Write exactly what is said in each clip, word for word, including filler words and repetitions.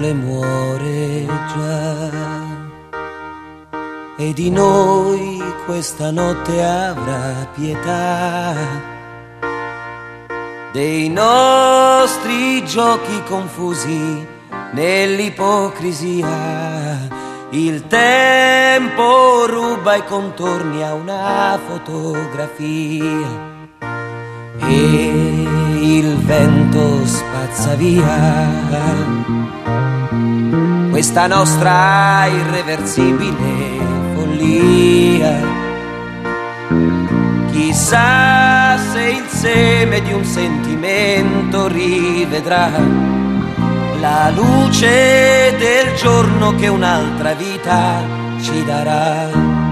l'amore muore già, e di noi questa notte avrà pietà, dei nostri giochi confusi nell'ipocrisia. Il tempo ruba i contorni a una fotografia e il vento spazza via questa nostra irreversibile follia. Chissà se il seme di un sentimento rivedrà la luce del giorno che un'altra vita ci darà.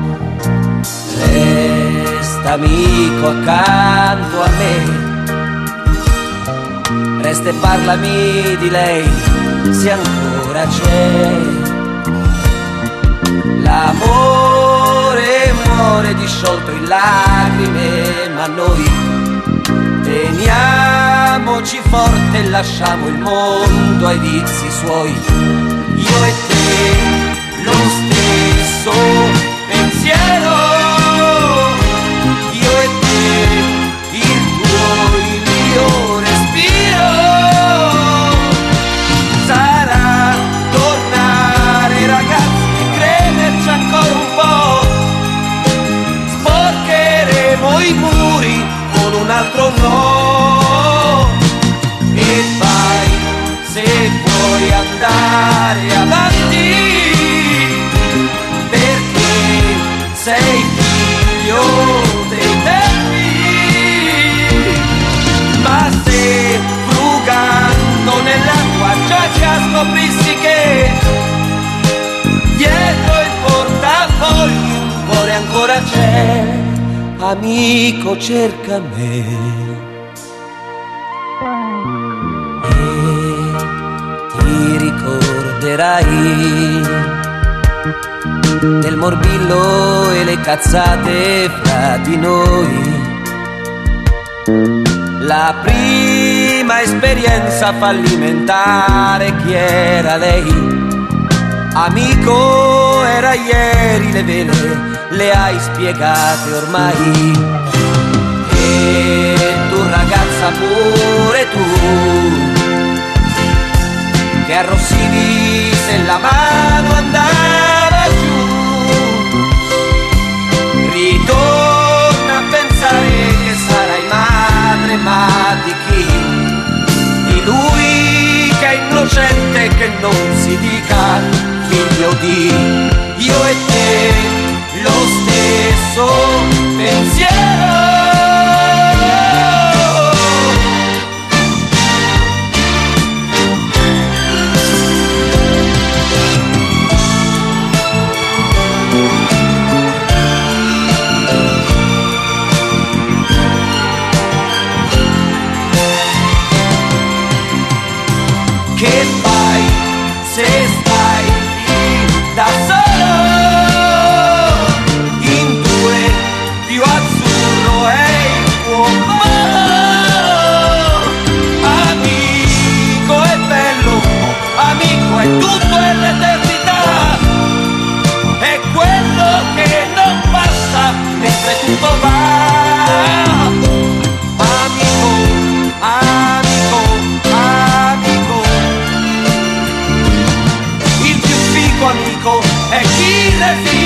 Resta amico accanto a me, resta e parlami di lei se ancora c'è. L'amore muore disciolto in lacrime, ma noi teniamoci forte e lasciamo il mondo ai vizi suoi. Io e te, lo stesso pensiero, io e te, il tuo, il mio respiro. Sarà tornare ragazzi, cremerci ancora un po', sporcheremo i muri con un altro no, e vai se vuoi andare avanti, perché sei figlio dei tempi. Ma se frugando nella tua giacca scoprissi che dietro il portafogli un cuore ancora c'è, amico cerca me e ti ricorderai del morbillo e le cazzate fra di noi. La prima esperienza fallimentare, chi era lei? Amico, era ieri, le vele le hai spiegate ormai. E tu ragazza pure tu, che arrossivi se la mano andava giù, ritorna a pensare che sarai madre, ma di chi? Di lui che è innocente e che non si dica figlio di. Io e te, lo stesso pensiero. Che fai se stai da solo in due, più azzurro è il tuo mondo? Amico è bello, amico è tutto e l'eternità, è quello che non passa mentre tutto va. Amico, amico, amico, il più figo amico è chi resiede